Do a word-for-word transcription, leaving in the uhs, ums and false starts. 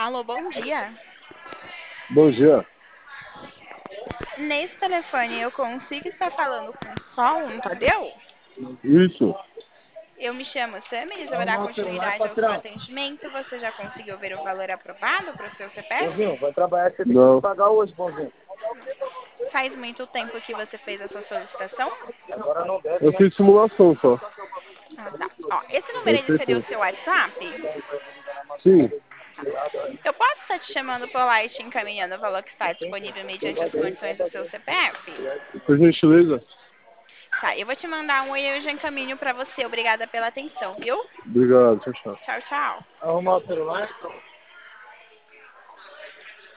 Alô, bom dia. Bom dia. Nesse telefone eu consigo estar falando com Sol, um Tadeu? Isso. Eu me chamo Sam e já vai dar Arrumar o celular, continuidade ao seu patrão. atendimento. Você já conseguiu ver o valor aprovado para o seu C P F? Bonzinho, vai trabalhar, você tem Não. que pagar hoje, bonzinho. Faz muito tempo que você fez essa solicitação? Agora não deve, Eu né? fiz simulação só. Ah, tá. Ó, esse número Deve ele ser seria o pouco. seu WhatsApp? Sim. Eu posso estar te chamando por lá e te encaminhando o valor que está disponível mediante as condições do seu C P F? Por gentileza. Tá, eu vou te mandar um e eu já encaminho para você. Obrigada pela atenção, viu? Obrigado, tchau, tchau. Tchau, tchau. Arrumar o celular?